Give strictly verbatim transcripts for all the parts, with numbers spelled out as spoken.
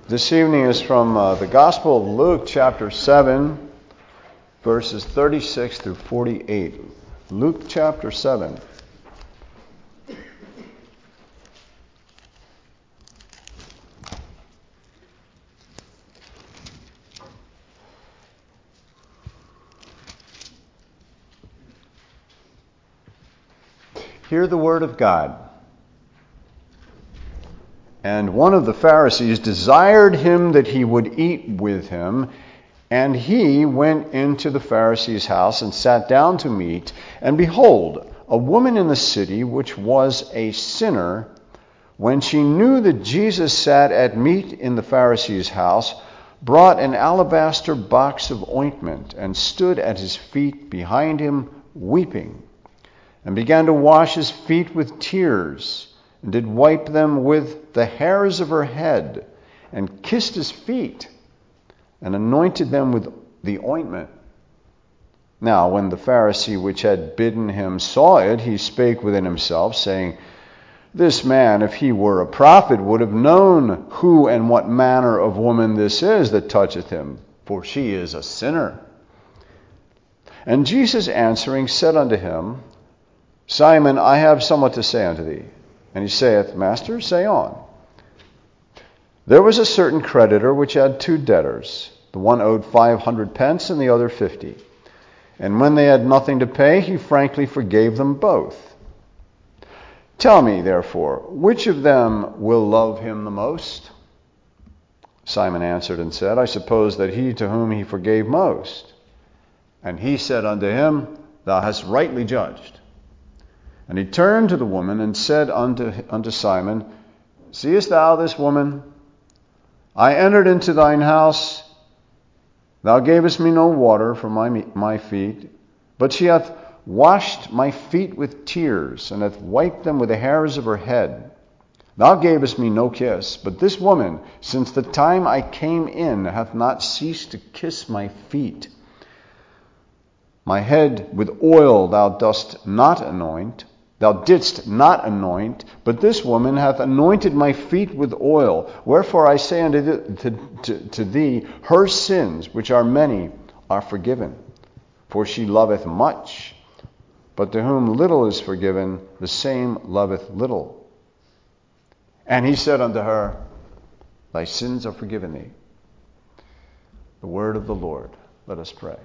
This evening is from uh, the Gospel of Luke, chapter seven, verses thirty-six through forty-eight. Luke chapter seven. Hear the word of God. And one of the Pharisees desired him that he would eat with him, and he went into the Pharisee's house and sat down to meat. And behold, a woman in the city, which was a sinner, when she knew that Jesus sat at meat in the Pharisee's house, brought an alabaster box of ointment, and stood at his feet behind him, weeping, and began to wash his feet with tears, and did wipe them with the hairs of her head, and kissed his feet, and anointed them with the ointment. Now when the Pharisee which had bidden him saw it, he spake within himself, saying, This man, if he were a prophet, would have known who and what manner of woman this is that toucheth him, for she is a sinner. And Jesus answering said unto him, Simon, I have somewhat to say unto thee. And he saith, Master, say on. There was a certain creditor which had two debtors. The one owed five hundred pence, and the other fifty. And when they had nothing to pay, he frankly forgave them both. Tell me, therefore, which of them will love him the most? Simon answered and said, I suppose that he to whom he forgave most. And he said unto him, Thou hast rightly judged. And he turned to the woman and said unto, unto Simon, Seest thou this woman? I entered into thine house. Thou gavest me no water for my, my feet, but she hath washed my feet with tears, and hath wiped them with the hairs of her head. Thou gavest me no kiss, but this woman, since the time I came in, hath not ceased to kiss my feet. My head with oil thou dost not anoint. Thou didst not anoint, but this woman hath anointed my feet with oil. Wherefore I say unto thee, to, to, to thee, her sins, which are many, are forgiven. For she loveth much. But to whom little is forgiven, the same loveth little. And he said unto her, Thy sins are forgiven thee. The word of the Lord. Let us pray.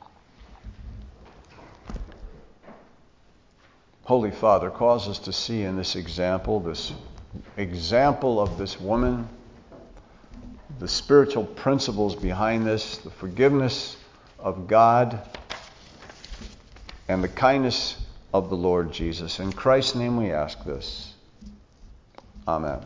Holy Father, cause us to see in this example, this example of this woman, the spiritual principles behind this, the forgiveness of God, and the kindness of the Lord Jesus. In Christ's name we ask this. Amen.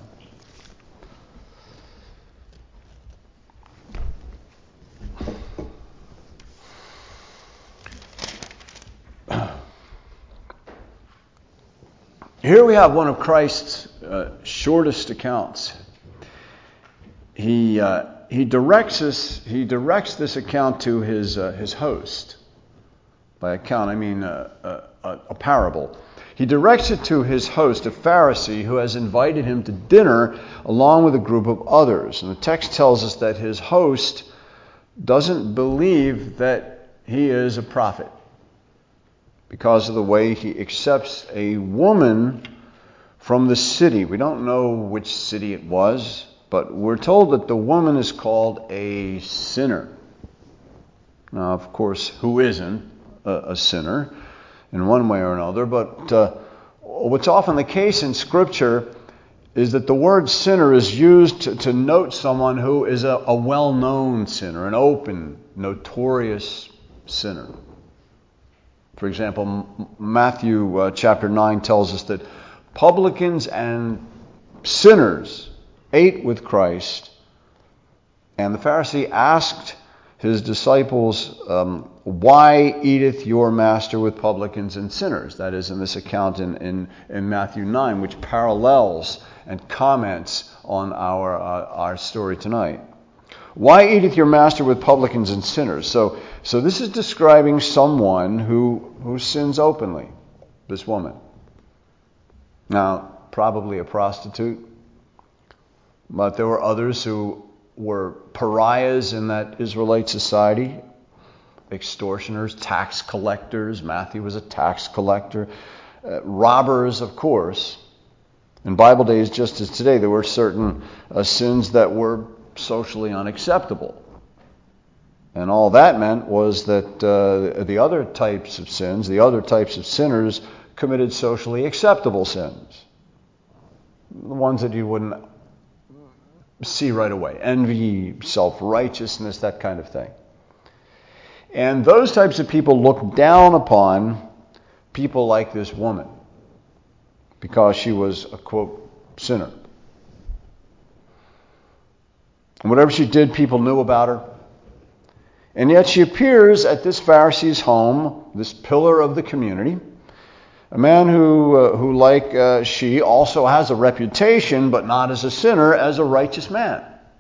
Here we have one of Christ's uh, shortest accounts. He uh, he directs us. He directs this account to his uh, his host. By account, I mean uh, a, a parable. He directs it to his host, a Pharisee, who has invited him to dinner along with a group of others. And the text tells us that his host doesn't believe that he is a prophet, because of the way he accepts a woman from the city. We don't know which city it was, but we're told that the woman is called a sinner. Now, of course, who isn't a, a sinner in one way or another? But uh, what's often the case in Scripture is that the word sinner is used to, to note someone who is a, a well-known sinner, an open, notorious sinner. For example, Matthew uh, chapter nine tells us that publicans and sinners ate with Christ, and the Pharisee asked his disciples, um, why eateth your master with publicans and sinners? That is in this account in, in, in Matthew nine, which parallels and comments on our, uh, our story tonight. Why eateth your master with publicans and sinners? So, so this is describing someone who, who sins openly, this woman. Now, probably a prostitute, but there were others who were pariahs in that Israelite society. Extortioners, tax collectors. Matthew was a tax collector. Uh, robbers, of course. In Bible days, just as today, there were certain uh, sins that were socially unacceptable. And all that meant was that uh, the other types of sins, the other types of sinners, committed socially acceptable sins. The ones that you wouldn't see right away. Envy, self-righteousness, that kind of thing. And those types of people looked down upon people like this woman because she was a, quote, sinner. And whatever she did, people knew about her. And yet she appears at this Pharisee's home, this pillar of the community, a man who, uh, who like uh, she, also has a reputation, but not as a sinner, as a righteous man.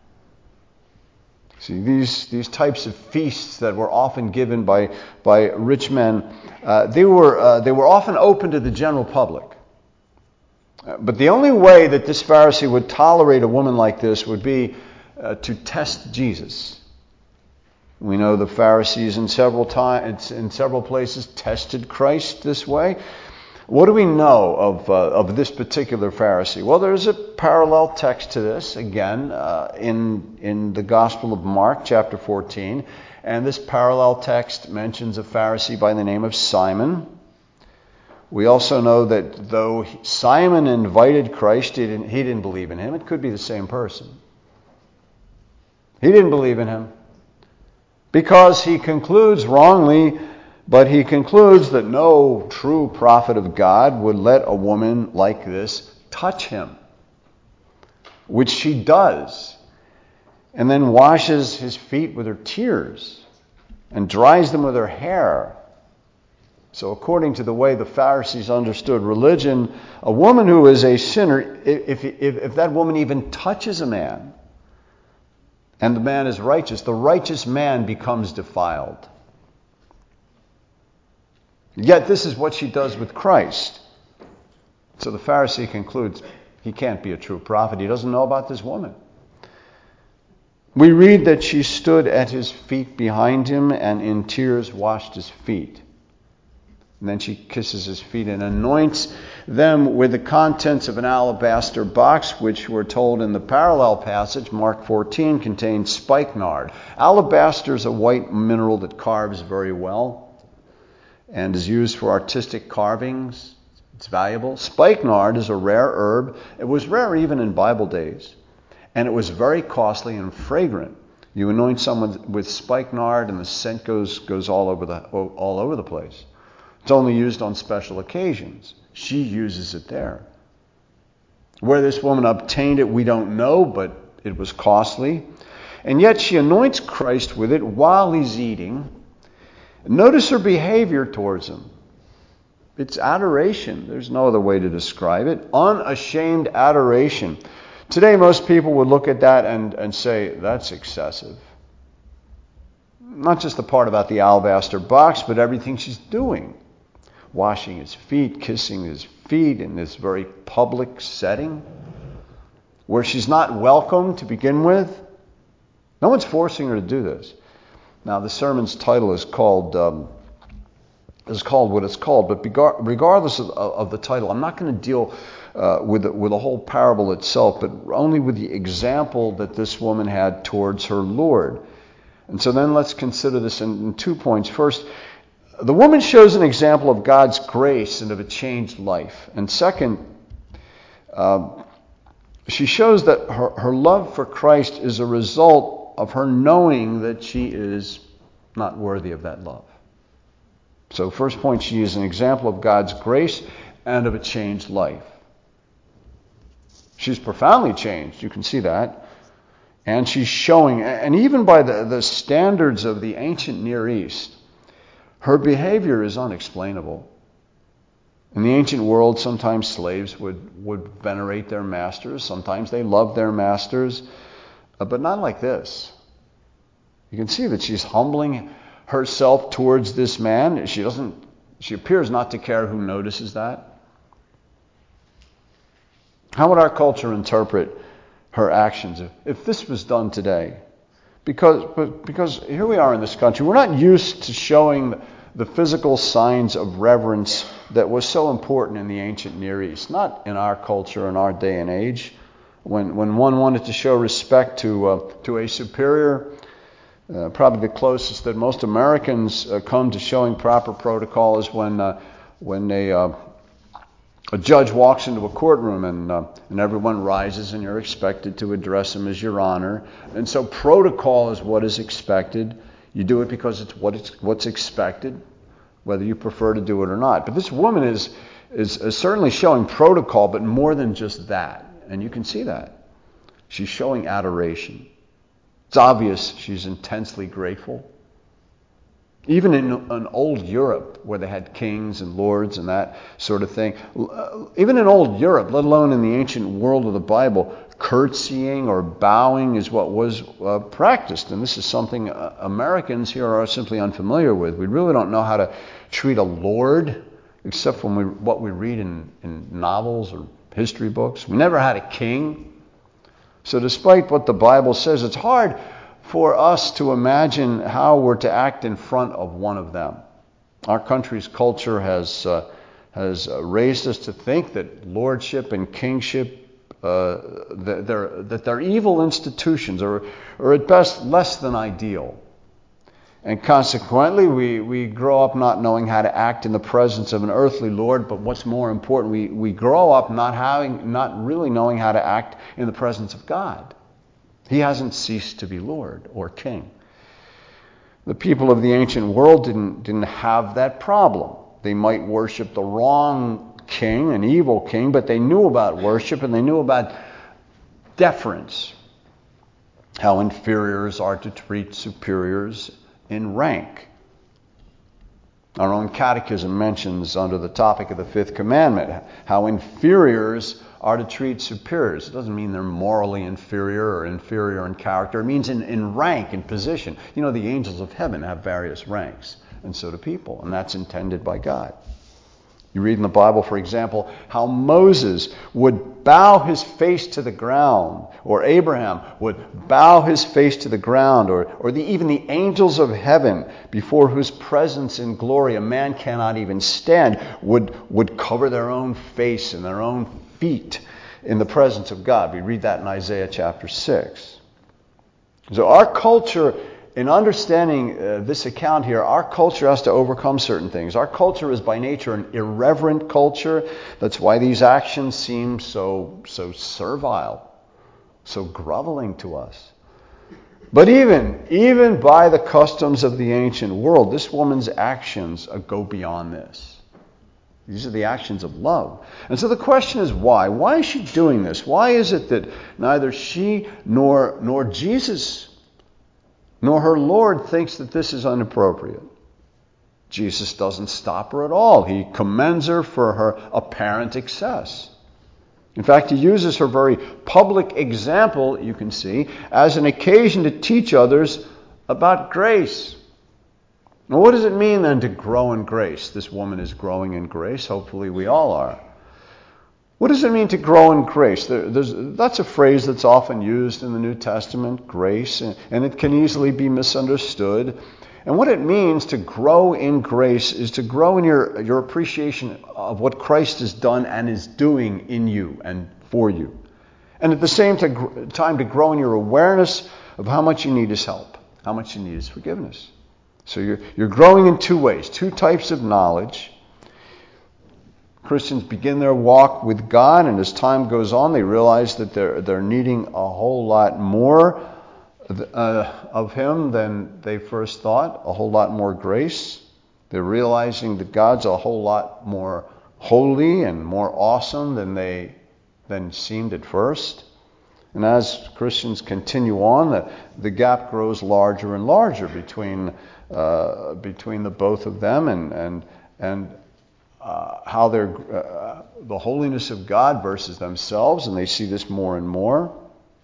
See, these, these types of feasts that were often given by, by rich men, uh, they were, uh, they were often open to the general public. Uh, but the only way that this Pharisee would tolerate a woman like this would be uh, to test Jesus. We know the Pharisees in several times, in several places, tested Christ this way. What do we know of uh, of this particular Pharisee? Well, there's a parallel text to this again uh, in in the Gospel of Mark, chapter fourteen, and this parallel text mentions a Pharisee by the name of Simon. We also know that though Simon invited Christ, he didn't, he didn't believe in him. It could be the same person. He didn't believe in him because he concludes wrongly. But he concludes that no true prophet of God would let a woman like this touch him, which she does, and then washes his feet with her tears and dries them with her hair. So according to the way the Pharisees understood religion, a woman who is a sinner, if, if, if that woman even touches a man, and the man is righteous, the righteous man becomes defiled. Yet this is what she does with Christ. So the Pharisee concludes he can't be a true prophet. He doesn't know about this woman. We read that she stood at his feet behind him and in tears washed his feet. And then she kisses his feet and anoints them with the contents of an alabaster box, which we're told in the parallel passage, Mark fourteen, contains spikenard. Alabaster is a white mineral that carves very well and is used for artistic carvings. It's valuable. Spikenard is a rare herb. It was rare even in Bible days, and it was very costly and fragrant. You anoint someone with spikenard, and the scent goes goes all over the all over the place. It's only used on special occasions. She uses it there. Where this woman obtained it, we don't know, but it was costly. And yet she anoints Christ with it while he's eating. Notice her behavior towards him. It's adoration. There's no other way to describe it. Unashamed adoration. Today, most people would look at that and, and say, that's excessive. Not just the part about the alabaster box, but everything she's doing. Washing his feet, kissing his feet in this very public setting where she's not welcome to begin with. No one's forcing her to do this. Now, the sermon's title is called um, is called what it's called, but regardless of, of the title, I'm not going to deal uh, with the, with the whole parable itself, but only with the example that this woman had towards her Lord. And so then let's consider this in, in two points. First, the woman shows an example of God's grace and of a changed life. And second, uh, she shows that her, her love for Christ is a result of her knowing that she is not worthy of that love. So first point, she is an example of God's grace and of a changed life. She's profoundly changed, you can see that. And she's showing, and even by the, the standards of the ancient Near East, her behavior is unexplainable. In the ancient world, sometimes slaves would, would venerate their masters. Sometimes they loved their masters. Uh, but not like this. You can see that she's humbling herself towards this man. She doesn't. She appears not to care who notices that. How would our culture interpret her actions if, if this was done today. Because, but, because here we are in this country. We're not used to showing the physical signs of reverence that was so important in the ancient Near East. Not in our culture, in our day and age. When, when one wanted to show respect to, uh, to a superior, uh, probably the closest that most Americans uh, come to showing proper protocol is when, uh, when they... Uh, A judge walks into a courtroom and uh, and everyone rises and you're expected to address him as your honor. And so protocol is what is expected. You do it because it's what it's what's expected, whether you prefer to do it or not. But this woman is, is is certainly showing protocol, but more than just that. And you can see that. She's showing adoration. It's obvious she's intensely grateful. Even in an old Europe, where they had kings and lords and that sort of thing, even in old Europe, let alone in the ancient world of the Bible, curtsying or bowing is what was uh, practiced. And this is something uh, Americans here are simply unfamiliar with. We really don't know how to treat a lord, except when we what we read in, in novels or history books. We never had a king. So despite what the Bible says, it's hard for us to imagine how we're to act in front of one of them. Our country's culture has uh, has raised us to think that lordship and kingship, uh, that, they're, that they're evil institutions, or, or at best less than ideal. And consequently, we, we grow up not knowing how to act in the presence of an earthly lord, but what's more important, we, we grow up not having, not really knowing how to act in the presence of God. He hasn't ceased to be Lord or King. The people of the ancient world didn't, didn't have that problem. They might worship the wrong king, an evil king, but they knew about worship and they knew about deference, how inferiors are to treat superiors in rank. Our own catechism mentions under the topic of the fifth commandment how inferiors are to treat superiors. It doesn't mean they're morally inferior or inferior in character. It means in, in rank, in position. You know, the angels of heaven have various ranks, and so do people, and that's intended by God. You read in the Bible, for example, how Moses would bow his face to the ground, or Abraham would bow his face to the ground, or, or the, even the angels of heaven, before whose presence in glory a man cannot even stand, would, would cover their own face and their own feet in the presence of God. We read that in Isaiah chapter six. So our culture, in understanding uh, this account here, our culture has to overcome certain things. Our culture is by nature an irreverent culture. That's why these actions seem so, so servile, so groveling to us. But even, even by the customs of the ancient world, this woman's actions uh, go beyond this. These are the actions of love. And so the question is why? Why is she doing this? Why is it that neither she nor, nor Jesus nor her Lord thinks that this is inappropriate? Jesus doesn't stop her at all. He commends her for her apparent excess. In fact, he uses her very public example, you can see, as an occasion to teach others about grace. Now, what does it mean then to grow in grace? This woman is growing in grace. Hopefully we all are. What does it mean to grow in grace? There, there's, that's a phrase that's often used in the New Testament, grace, and, and it can easily be misunderstood. And what it means to grow in grace is to grow in your, your appreciation of what Christ has done and is doing in you and for you. And at the same time, to grow in your awareness of how much you need his help, how much you need his forgiveness. So you're, you're growing in two ways, two types of knowledge. Christians begin their walk with God, and as time goes on, they realize that they're, they're needing a whole lot more uh, of him than they first thought, a whole lot more grace. They're realizing that God's a whole lot more holy and more awesome than they than seemed at first. And as Christians continue on, the, the gap grows larger and larger between uh, between the both of them, and and and uh, how they're uh, the holiness of God versus themselves, and they see this more and more.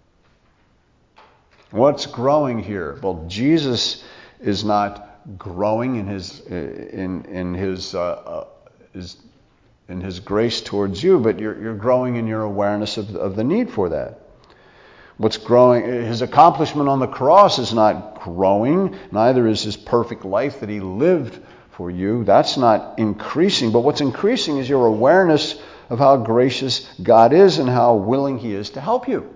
What's growing here? Well, Jesus is not growing in his in in his uh, uh, his in his grace towards you, but you're you're growing in your awareness of of the need for that. What's growing, his accomplishment on the cross is not growing. Neither is his perfect life that he lived for you. That's not increasing. But what's increasing is your awareness of how gracious God is and how willing he is to help you.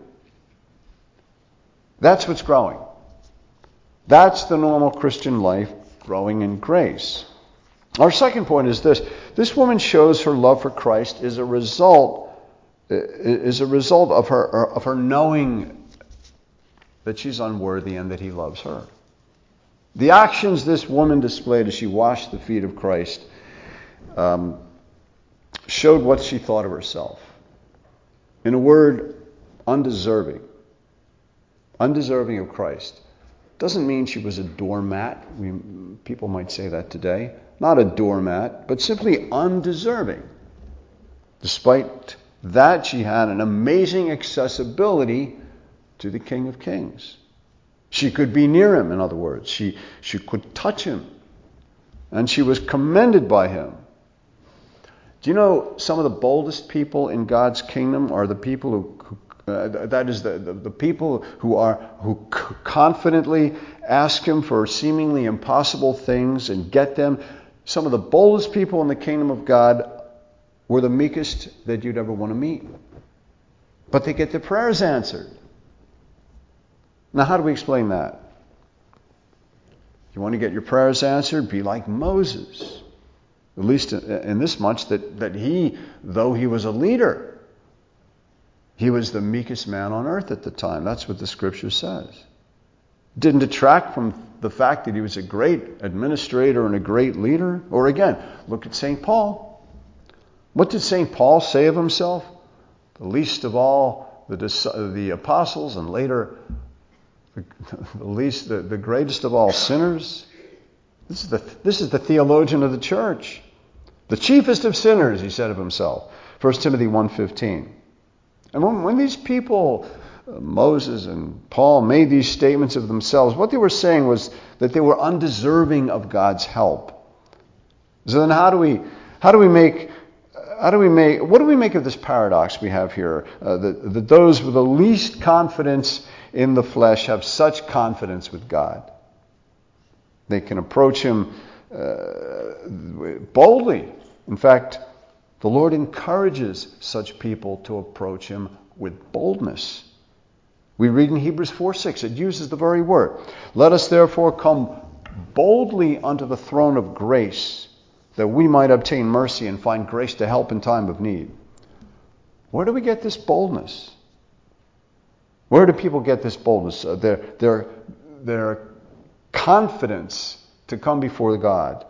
That's what's growing. That's the normal Christian life, growing in grace. Our second point is this. This woman shows her love for Christ is a result is a result of her of her knowing that she's unworthy and that he loves her. The actions this woman displayed as she washed the feet of Christ um, showed what she thought of herself. In a word, undeserving. Undeserving of Christ. Doesn't mean she was a doormat. We, people might say that today. Not a doormat, but simply undeserving. Despite that, she had an amazing accessibility to the King of Kings. She could be near him, in other words. She, she could touch him. And she was commended by him. Do you know some of the boldest people in God's kingdom are the people who, who uh, that is the, the, the people who are who c- confidently ask him for seemingly impossible things and get them. Some of the boldest people in the kingdom of God were the meekest that you'd ever want to meet. But they get their prayers answered. Now, how do we explain that? If you want to get your prayers answered, be like Moses. At least in this much that, that he, though he was a leader, he was the meekest man on earth at the time. That's what the scripture says. It didn't detract from the fact that he was a great administrator and a great leader. Or again, look at Saint Paul. What did Saint Paul say of himself? The least of all the, the apostles, and later the, the least, the, the greatest of all sinners. This is the this is the theologian of the church, the chiefest of sinners, he said of himself. First Timothy one fifteen. And when, when these people, uh, Moses and Paul, made these statements of themselves, what they were saying was that they were undeserving of God's help. So then, how do we how do we make How do we make? What do we make of this paradox we have here? Uh, that, that those with the least confidence in the flesh have such confidence with God. They can approach him uh, boldly. In fact, the Lord encourages such people to approach him with boldness. We read in Hebrews four six, it uses the very word. Let us therefore come boldly unto the throne of grace, that we might obtain mercy and find grace to help in time of need. Where do we get this boldness? Where do people get this boldness? Uh, their, their, their confidence to come before God.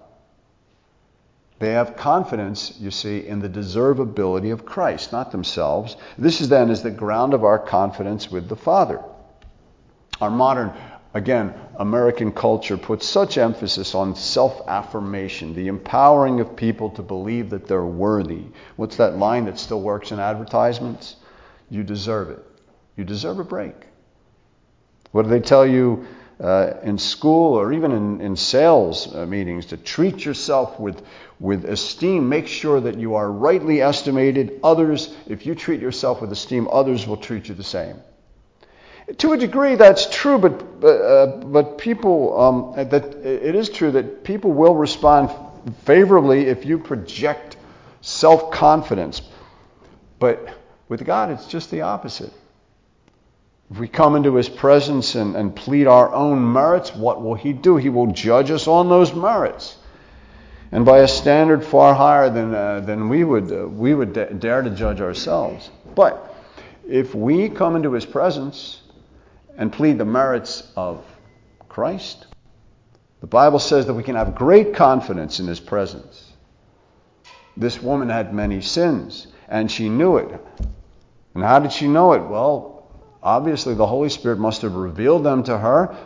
They have confidence, you see, in the deservability of Christ, not themselves. This is then is the ground of our confidence with the Father. Our modern, again, American culture puts such emphasis on self-affirmation, the empowering of people to believe that they're worthy. What's that line that still works in advertisements? You deserve it. You deserve a break. What do they tell you uh, in school or even in, in sales uh, meetings? To treat yourself with, with esteem. Make sure that you are rightly estimated. Others, if you treat yourself with esteem, others will treat you the same. To a degree, that's true, but uh, but people, um, that it is true that people will respond favorably if you project self-confidence. But with God, it's just the opposite. If we come into his presence and, and plead our own merits, what will he do? He will judge us on those merits, and by a standard far higher than uh, than we would uh, we would da- dare to judge ourselves. But if we come into his presence and plead the merits of Christ, the Bible says that we can have great confidence in his presence. This woman had many sins, and she knew it. And how did she know it? Well, obviously the Holy Spirit must have revealed them to her.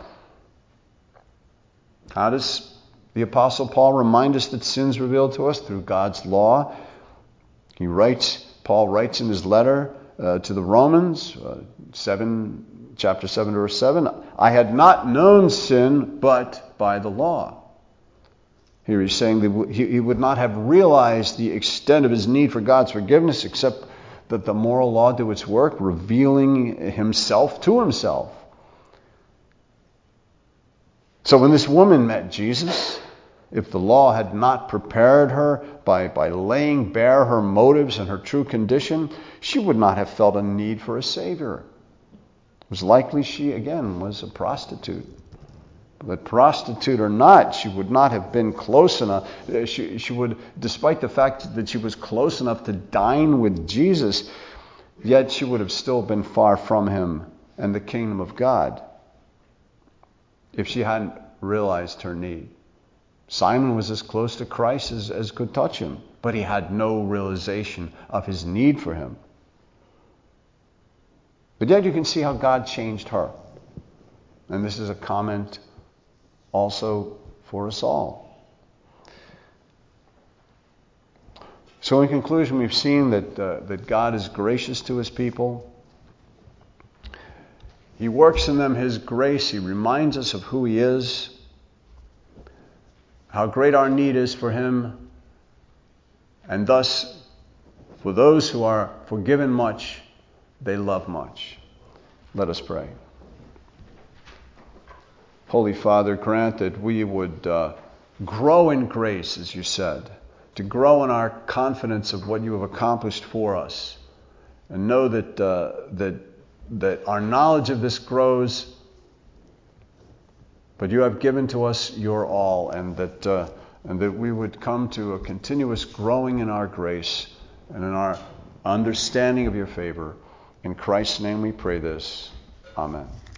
How does the Apostle Paul remind us that sin's revealed to us? Through God's law. He writes, Paul writes in his letter uh, to the Romans, uh, seven, chapter seven, verse seven, I had not known sin but by the law. Here he's saying that he would not have realized the extent of his need for God's forgiveness except the, the moral law do its work, revealing himself to himself. So when this woman met Jesus, if the law had not prepared her by, by laying bare her motives and her true condition, she would not have felt a need for a Savior. It was likely she, again, was a prostitute. But prostitute or not, she would not have been close enough. She, she would, despite the fact that she was close enough to dine with Jesus, yet she would have still been far from him and the kingdom of God if she hadn't realized her need. Simon was as close to Christ as, as could touch him, but he had no realization of his need for him. But yet you can see how God changed her. And this is a comment also for us all. So in conclusion, we've seen that, uh, that God is gracious to his people. He works in them his grace. He reminds us of who he is, how great our need is for him, and thus, for those who are forgiven much, they love much. Let us pray. Holy Father, grant that we would uh, grow in grace, as you said, to grow in our confidence of what you have accomplished for us, and know that uh, that that our knowledge of this grows, but you have given to us your all, and that uh, and that we would come to a continuous growing in our grace and in our understanding of your favor. In Christ's name we pray this. Amen.